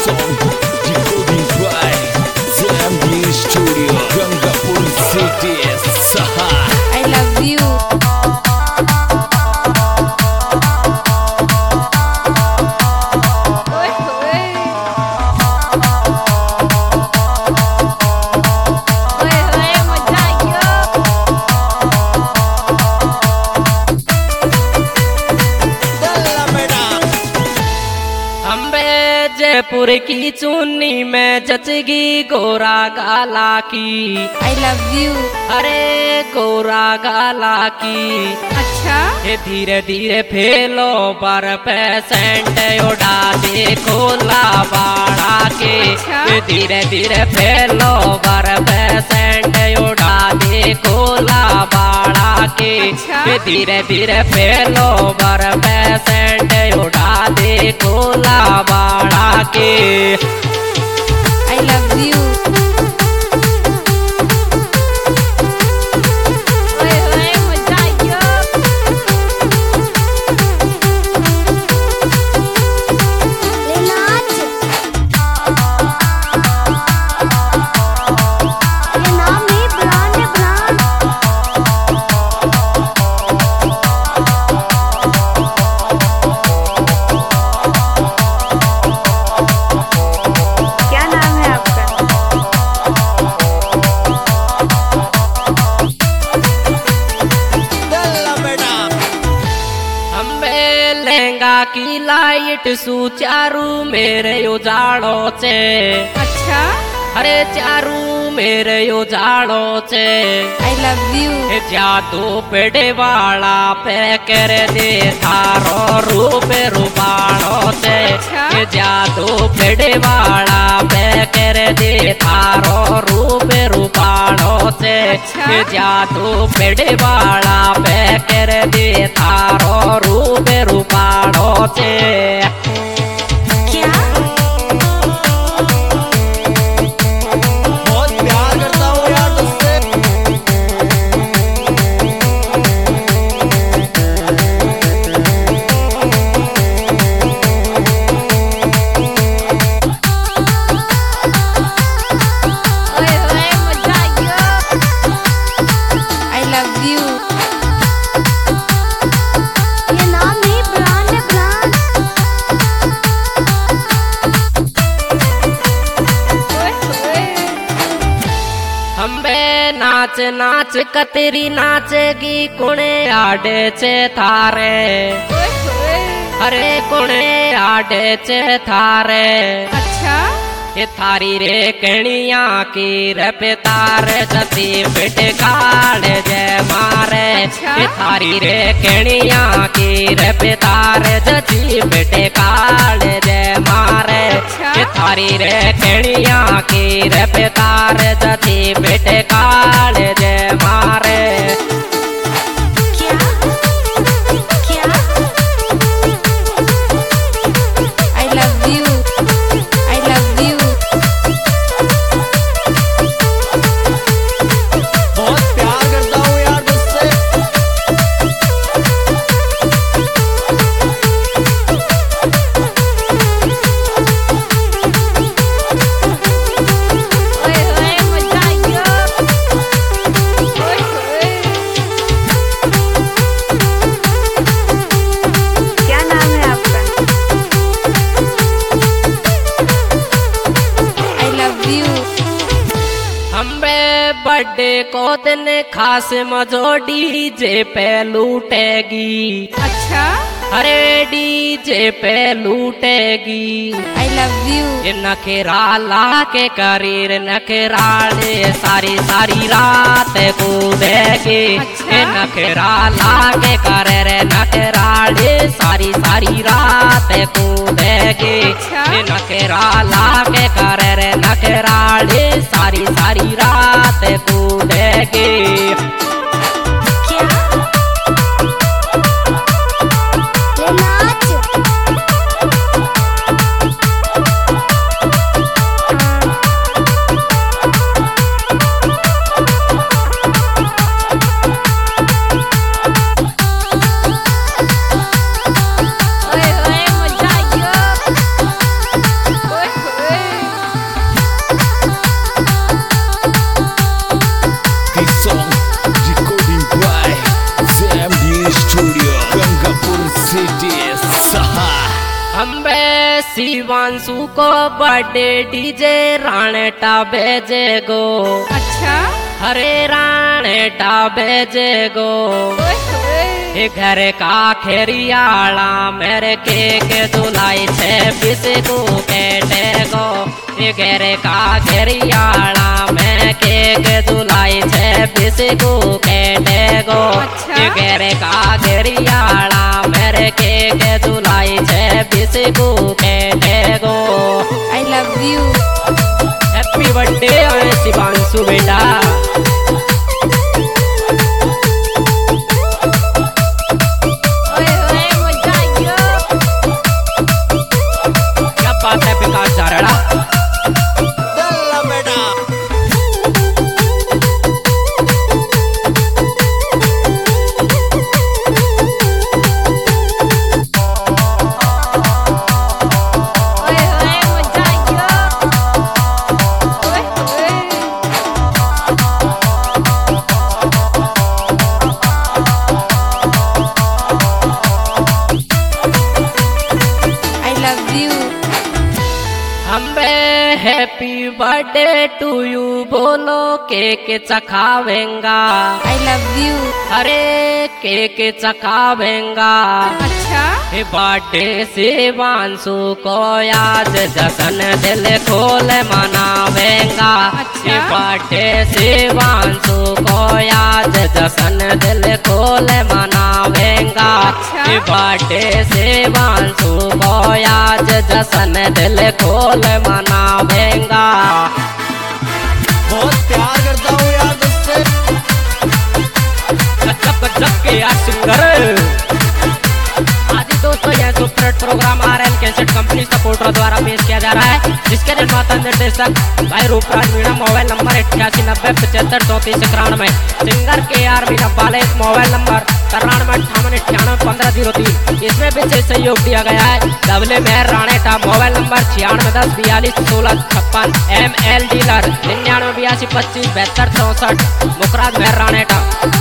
song recording by ZMD Studio, Gangapur City, Saha. I love you. Jaipur की चुन्नी में जचगी गोरा गाला की। I love you. अरे गोरा गाला की। अच्छा ये धीरे धीरे फेलो पर पेसेंट उड़ा दे खोला बाड़ा के। ये धीरे धीरे फेलो पर पेसेंट उड़ा दे खोला बाड़ा के। ये धीरे धीरे फेलो पर पेसेंट उड़ा दे खोला बाड़ा के। I love you. लहंगा की लाइट सुचारू मेरे उजाड़ो से। अच्छा अरे चारू मेरे उजाड़ो से। I love you. जादू पेड़े वाला पे कर दे थारो रूप रूपाड़ो से। जादू पेड़े वाला पे कर दे थारो रूप रूपाड़ो से। जादू पेड़े वाला पे कर दे थारो रूप रूपाड़ो से। नाच नाच कतरी नाचगी कुणे आडे चे थारे। अरे कुणे आडे चे थारे। अच्छा ये थारी रे कणिया की रपे तार जती पिट काल जय मारे। ये थारी रे कणिया की रपे तार जती पिट काल जय मारे। ये थारी रे कणिया की रपे तार जती पिट काल जय मारे। I love you. I love you. बहुत प्यार करता हूँ यार तुझसे। क्या नाम है आपका? I love you. हमरे बर्थडे को दिन खास मजो डीजे पे लूटेगी। अच्छा अरे डीजे पे लूटेगी। I love you. ये नखरा ला के करीर नखराले सारी सारी रात कूदेगी। ये नखरा ला के करीर नखराले सारी सारी रात कूदेगी। ये नखरा ला के करीर नखराले सारी सारी रात कूदेगी। शिवांशु को बर्थडे डीजे राणेटा भेजे गो। अच्छा हरे राणेटा भेजे गो। घर का खेरियाला मेरे केक दुलाई छे बिस्कू केटे गो। घर का खेरियाला मैं केक दुलाई छे बिस्कू केटे गो। घर का खेरियाला मेरे केक दुलाई छे बिस्कू केटे गो। I love you. Happy birthday Shivanshu बेटा। हैप्पी बर्थडे टू यू बोलो केक चखावेंगा। I love you. अरे केक चखावेंगा। अच्छा बर्थडे शिवांशु को आज जश्न दिल खोल मनावेंगा। अच्छा बर्थडे शिवांशु को आज जश्न दिल खोल मनावेंगा। बर्थडे शिवांशु को आज जश्न दिल खोल मनावेंगा। बहुत प्यार करता हूँ यार तुझसे। गजब के यार सिंगर। आदि दोस्तों यह super programme RN cassette company supporter द्वारा पेश किया जा रहा है, जिसके निर्माता निर्देशक भाई Rupraj Meena. Mobile number 8890753491। Singer KR Meena वाले मोबाइल नंबर 9358981503। इसमें विशेष सहयोग दिया गया है डबले Mehar Raneta. Mobile number 9610421656। ML dealer 9982257264। Mukraj Mehar Raneta.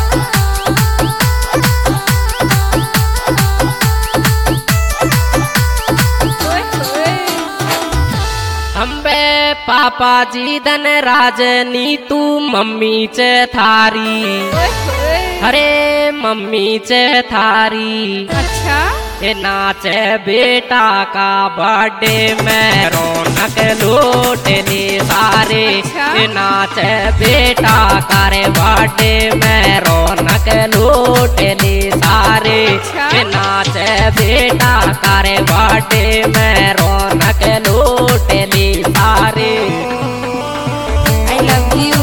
पापा जी धन राज नीतू मम्मी चे थारी। अरे मम्मी चे थारी। अच्छा ये नाचे बेटा का बर्थडे में रौनक लूटली सारे। ये नाचे बेटा का रे बर्थडे में रौनक लूटली सारे। ये नाचे बेटा का रे बर्थडे में रौनक लूटली सारे। आई लव यू।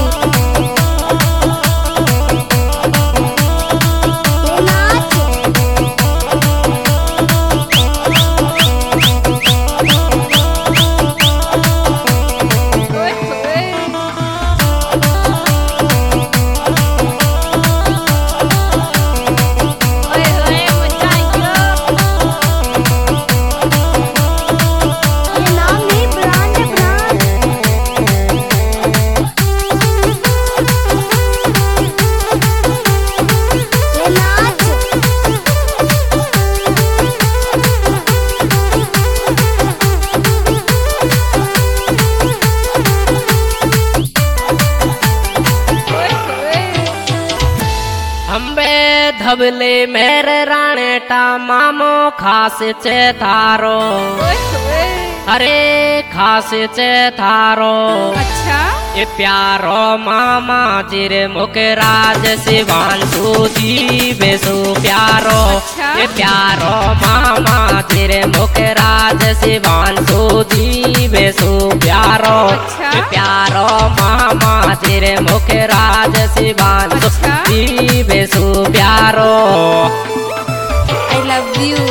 धबले मेरे राणेटा मामो खास चे थारो। अरे खास चे थारो। अच्छा ये प्यारो मामा जिरे मुकराज शिवांशु जी बेसु प्यारो। ये प्यारो मामा जिरे मुकराज शिवांशु जी बेसु प्यारो। ये प्यारो मामा जिरे मुकराज शिवांशु जी बेसु प्यारो। I love you.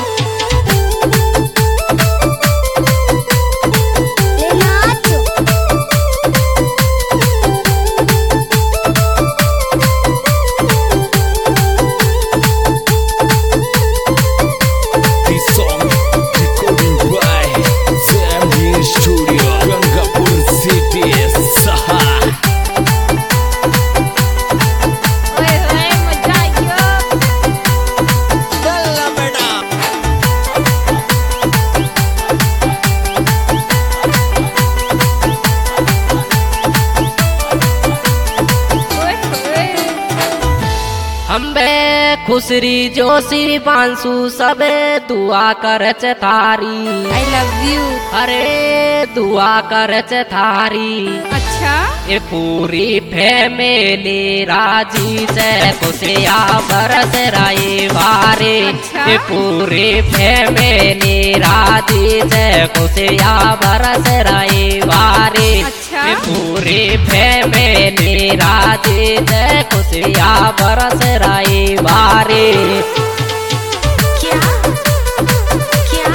दूसरी जोशी बांसु सबे दुआ करच थारी। I love you. अरे दुआ करच थारी। अच्छा ये पूरी फैमिली राजी से खुशिया बरस रही बारी। अच्छा? ये पूरी फैमिली राजी से खुशिया बरस रही बारी। अच्छा? ये पूरी फैमिली राजी से खुशिया बरस रही बारी। क्या क्या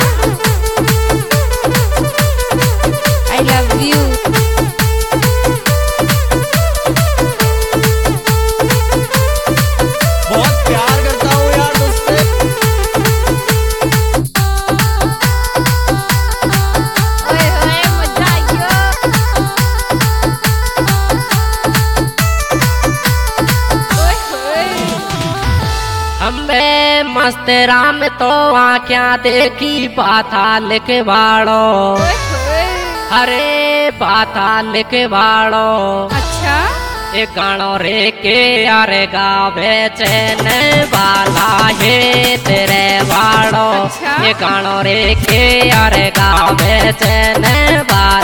आई लव यू। बहुत प्यार करता हूँ यार तुझसे। ओए होए मजा आइयो। ओए होए अम्बे मस्त राम तो आख्या देखी बाथा लिखवाड़ो। ओए होए। अरे बाथा लिखवाड़ो। अच्छा ये गानो रे के अरे गावे चैन वाला है तेरे वाड़ो। अच्छा? ये गानो रे के अरे गावे चैन वाला